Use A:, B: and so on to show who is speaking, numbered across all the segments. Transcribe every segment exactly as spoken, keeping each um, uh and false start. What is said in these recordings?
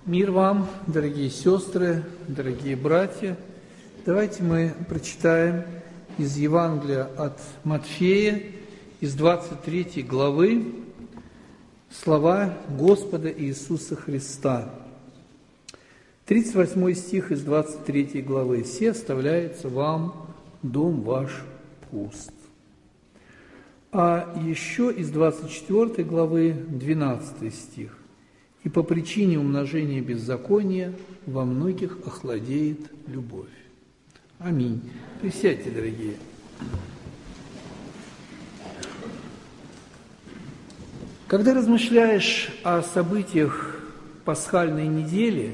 A: Мир вам, дорогие сестры, дорогие братья. Давайте мы прочитаем из Евангелия от Матфея, из двадцать третьей главы, слова Господа Иисуса Христа. тридцать восьмой стих из двадцать третьей главы. «Се оставляется вам дом ваш пуст». А еще из двадцать четвёртой главы, двенадцатый стих. «И по причине умножения беззакония во многих охладеет любовь». Аминь. Присядьте, дорогие. Когда размышляешь о событиях пасхальной недели,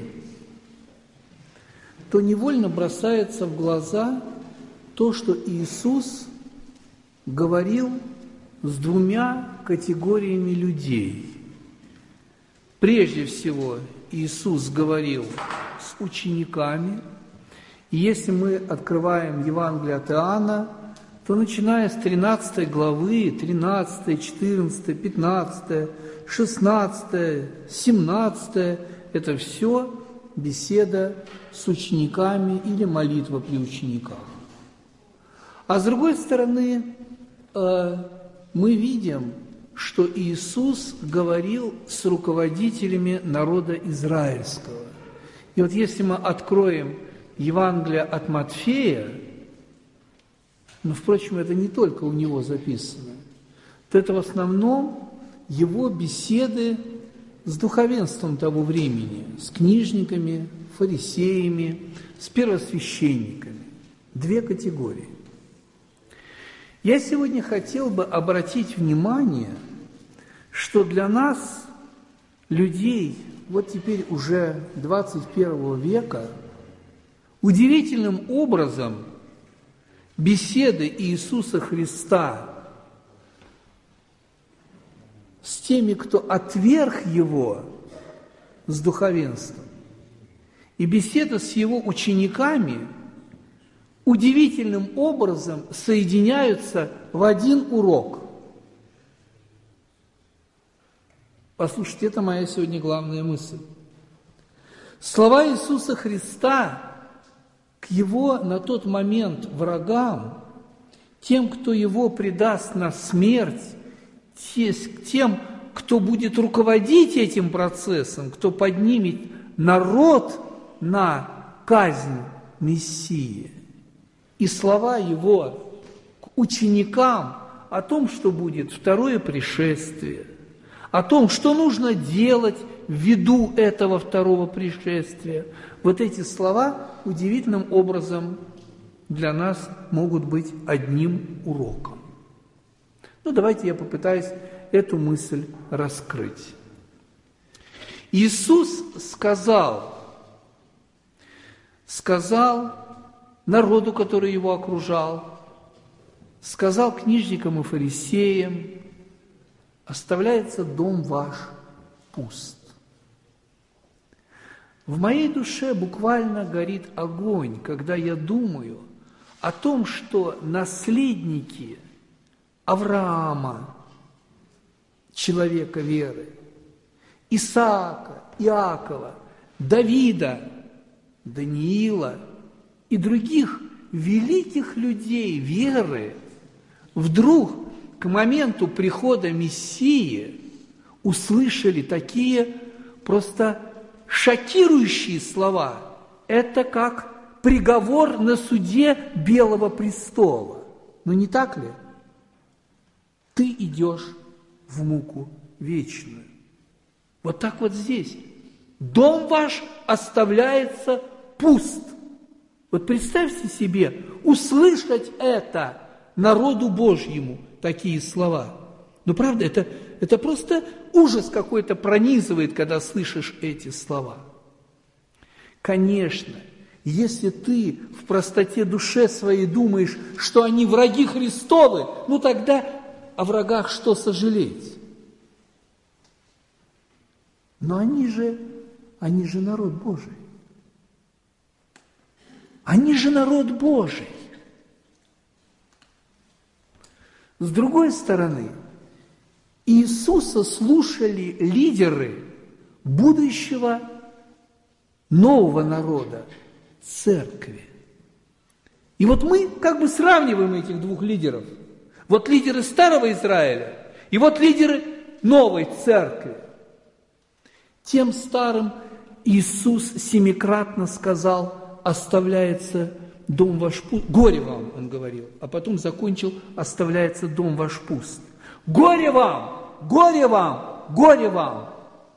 A: то невольно бросается в глаза то, что Иисус говорил с двумя категориями людей. Прежде всего, Иисус говорил с учениками. И если мы открываем Евангелие от Иоанна, то начиная с тринадцатой главы, тринадцатой, четырнадцатой, пятнадцатой, шестнадцатой, семнадцатой, это все беседа с учениками или молитва при учениках. А с другой стороны, мы видим, что Иисус говорил с руководителями народа израильского. И вот если мы откроем Евангелие от Матфея, но, впрочем, это не только у него записано, то это в основном его беседы с духовенством того времени, с книжниками, фарисеями, с первосвященниками. Две категории. Я сегодня хотел бы обратить внимание, что для нас, людей, вот теперь уже двадцать первого века, удивительным образом беседы Иисуса Христа с теми, кто отверг Его, с духовенством, и беседа с Его учениками удивительным образом соединяются в один урок. Послушайте, это моя сегодня главная мысль. Слова Иисуса Христа к Его на тот момент врагам, тем, кто Его предаст на смерть, тем, кто будет руководить этим процессом, кто поднимет народ на казнь Мессии. И слова Его к ученикам о том, что будет второе пришествие, о том, что нужно делать ввиду этого второго пришествия. Вот эти слова удивительным образом для нас могут быть одним уроком. Ну, давайте я попытаюсь эту мысль раскрыть. Иисус сказал, сказал народу, который Его окружал, сказал книжникам и фарисеям: оставляется дом ваш пуст. В моей душе буквально горит огонь, когда я думаю о том, что наследники Авраама, человека веры, Исаака, Иакова, Давида, Даниила и других великих людей веры вдруг к моменту прихода Мессии услышали такие просто шокирующие слова. Это как приговор на суде Белого престола. Ну не так ли? Ты идешь в муку вечную. Вот так вот здесь. Дом ваш оставляется пуст. Вот представьте себе, услышать это народу Божьему, такие слова. Ну, правда, это, это просто ужас какой-то пронизывает, когда слышишь эти слова. Конечно, если ты в простоте душе своей думаешь, что они враги Христовы, ну тогда о врагах что сожалеть? Но они же, они же народ Божий. Они же народ Божий. С другой стороны, Иисуса слушали лидеры будущего нового народа, церкви. И вот мы как бы сравниваем этих двух лидеров. Вот лидеры старого Израиля, и вот лидеры новой церкви. Тем старым Иисус семикратно сказал: оставляется дом ваш пуст. Горе вам, он говорил, а потом закончил: оставляется дом ваш пуст. Горе вам, горе вам, горе вам.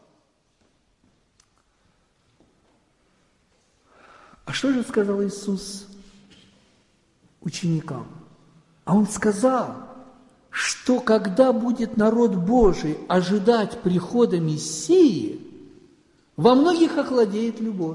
A: А что же сказал Иисус ученикам? А Он сказал, что когда будет народ Божий ожидать прихода Мессии, во многих охладеет любовь.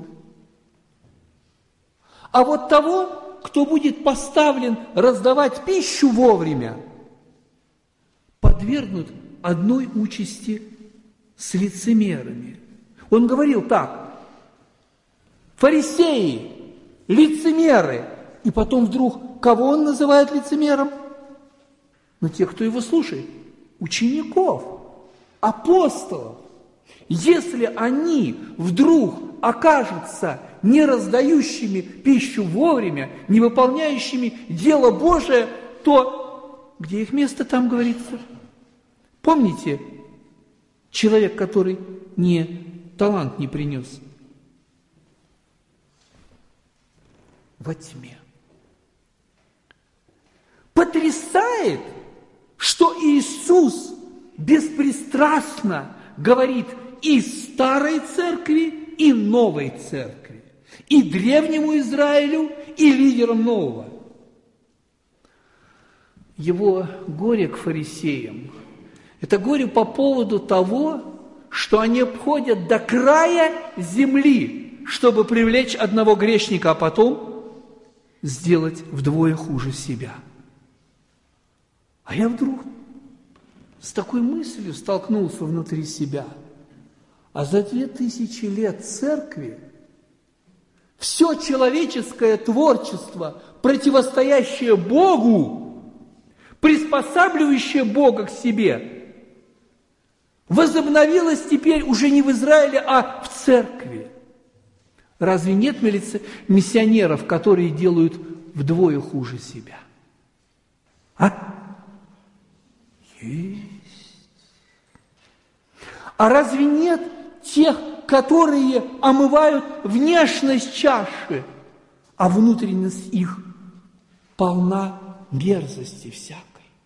A: А вот того, кто будет поставлен раздавать пищу вовремя, подвергнут одной участи с лицемерами. Он говорил так: фарисеи, лицемеры. И потом вдруг, кого он называет лицемером? Ну, тех, кто его слушает. Учеников, апостолов. Если они вдруг окажутся не раздающими пищу вовремя, не выполняющими дело Божие, то где их место, там говорится? Помните, человек, который не талант не принес? Во тьме. Потрясает, что Иисус беспристрастно говорит и старой церкви, и новой церкви, и древнему Израилю, и лидерам нового. Его горе к фарисеям – это горе по поводу того, что они обходят до края земли, чтобы привлечь одного грешника, а потом сделать вдвое хуже себя. А я вдруг с такой мыслью столкнулся внутри себя. А за две тысячи лет церкви все человеческое творчество, противостоящее Богу, приспосабливающее Бога к себе, возобновилось теперь уже не в Израиле, а в церкви. Разве нет миссионеров, которые делают вдвое хуже себя? А? Есть. А разве нет тех, которые омывают внешность чаши, а внутренность их полна мерзости всякой?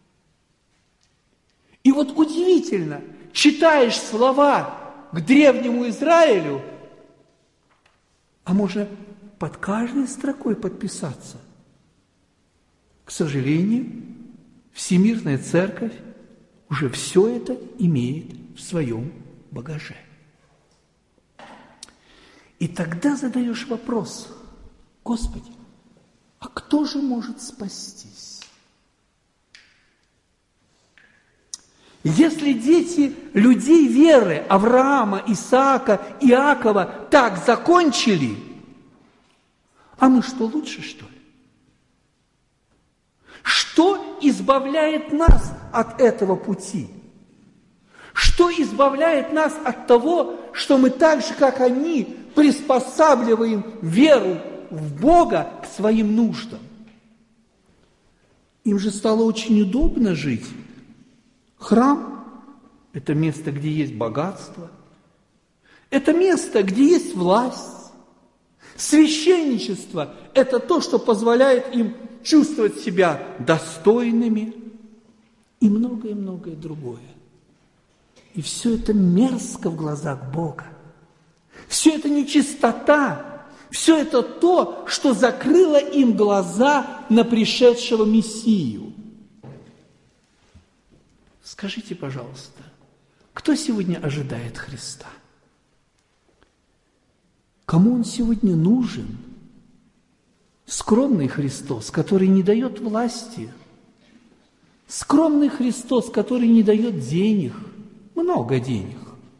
A: И вот удивительно, читаешь слова к древнему Израилю, а можно под каждой строкой подписаться. К сожалению, Всемирная Церковь уже все это имеет в своем багаже. И тогда задаешь вопрос: Господи, а кто же может спастись? Если дети людей веры Авраама, Исаака, Иакова так закончили, а мы что, лучше, что ли? Что избавляет нас от этого пути? Что избавляет нас от того, что мы так же, как они, приспосабливаем веру в Бога к своим нуждам? Им же стало очень удобно жить. Храм – это место, где есть богатство. Это место, где есть власть. Священничество – это то, что позволяет им чувствовать себя достойными. И многое-многое другое. И все это мерзко в глазах Бога. Все это нечистота. Все это то, что закрыло им глаза на пришедшего Мессию. Скажите, пожалуйста, кто сегодня ожидает Христа? Кому Он сегодня нужен? Скромный Христос, который не дает власти. Скромный Христос, который не дает денег, много денег.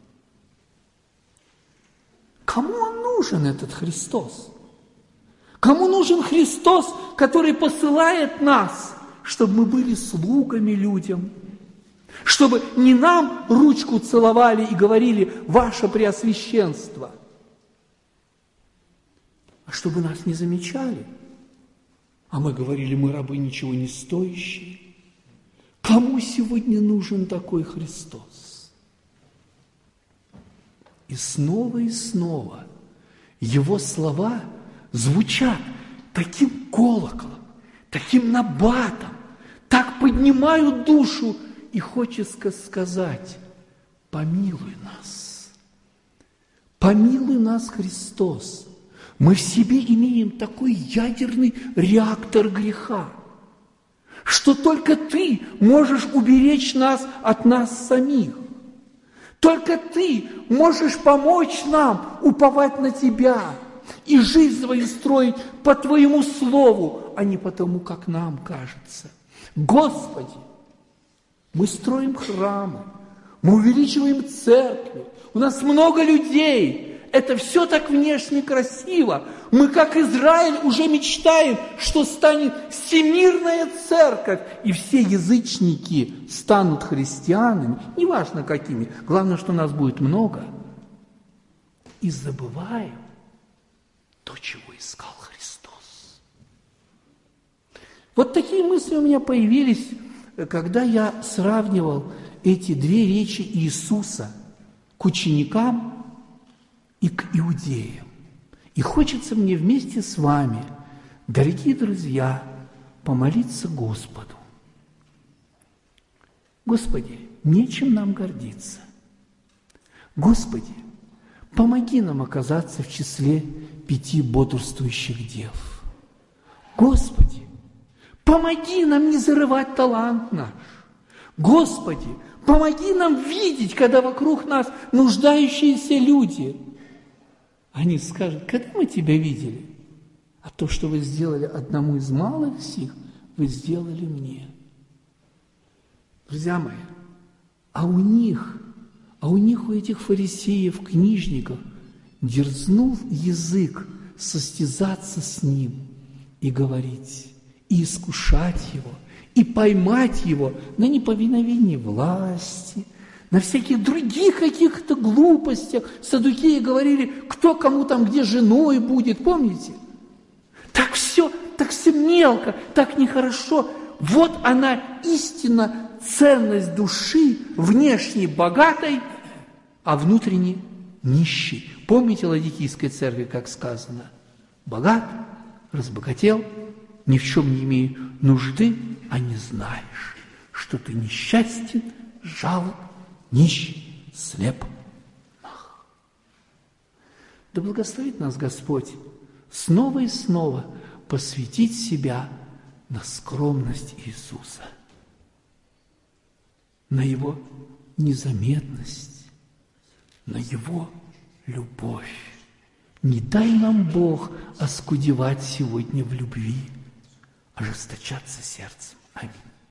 A: Кому Он нужен, этот Христос? Кому нужен Христос, который посылает нас, чтобы мы были слугами людям? Чтобы не нам ручку целовали и говорили: «Ваше Преосвященство». а чтобы нас не замечали. А мы говорили, мы рабы ничего не стоящие. Кому сегодня нужен такой Христос? И снова и снова Его слова звучат таким колоколом, таким набатом, так поднимают душу, и хочется сказать: помилуй нас, помилуй нас, Христос. Мы в себе имеем такой ядерный реактор греха, что только Ты можешь уберечь нас от нас самих. Только Ты можешь помочь нам уповать на Тебя и жизнь свою строить по Твоему Слову, а не по тому, как нам кажется. Господи, мы строим храмы, мы увеличиваем церкви, у нас много людей. Это все так внешне красиво. Мы, как Израиль, уже мечтаем, что станет всемирная церковь, и все язычники станут христианами, неважно какими, главное, что нас будет много. И забываем то, чего искал Христос. Вот такие мысли у меня появились, когда я сравнивал эти две речи Иисуса к ученикам и к иудеям. И хочется мне вместе с вами, дорогие друзья, помолиться Господу. Господи, нечем нам гордиться. Господи, помоги нам оказаться в числе пяти бодрствующих дев. Господи, помоги нам не зарывать талант наш. Господи, помоги нам видеть, когда вокруг нас нуждающиеся люди. Они скажут: когда мы Тебя видели? А то, что вы сделали одному из малых сих, вы сделали мне. Друзья мои, а у них, а у них, у этих фарисеев, книжников, дерзнул язык состязаться с ним и говорить, и искушать его, и поймать его на неповиновении власти, на всяких других каких-то глупостях. Саддукеи говорили, кто кому там где женой будет, помните? Так все, так все мелко, так нехорошо. Вот она истинно ценность души, внешней богатой, а внутренней нищей. Помните Ладикийской церкви, как сказано? Богат, разбогател, ни в чем не имея нужды, а не знаешь, что ты несчастен, жалок, нищий, слеп. Ах. Да благословит нас Господь снова и снова посвятить себя на скромность Иисуса, на Его незаметность, на Его любовь. Не дай нам, Бог, оскудевать сегодня в любви, ожесточаться сердцем. Аминь.